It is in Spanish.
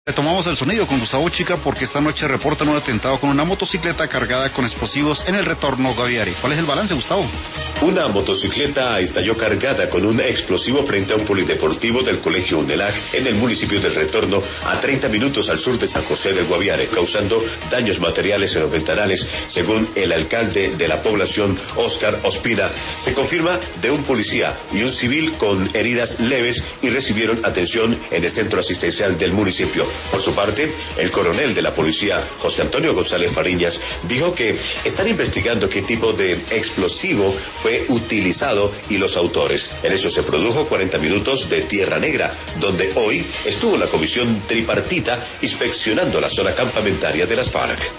Retomamos el sonido con Gustavo Chica porque esta noche reportan un atentado con una motocicleta cargada con explosivos en el retorno Guaviare. ¿Cuál es el balance, Gustavo? Una motocicleta estalló cargada con un explosivo frente a un polideportivo del Colegio UNELAG en el municipio del Retorno, a 30 minutos al sur de San José del Guaviare, causando daños materiales en los ventanales, según el alcalde de la población, Óscar Ospina. Se confirma de un policía y un civil con heridas leves y recibieron atención en el centro asistencial del municipio. Por su parte, el coronel de la policía, José Antonio González Fariñas, dijo que están investigando qué tipo de explosivo fue utilizado y los autores. En eso se produjo 40 minutos de tierra negra, donde hoy estuvo la comisión tripartita inspeccionando la zona campamentaria de las FARC.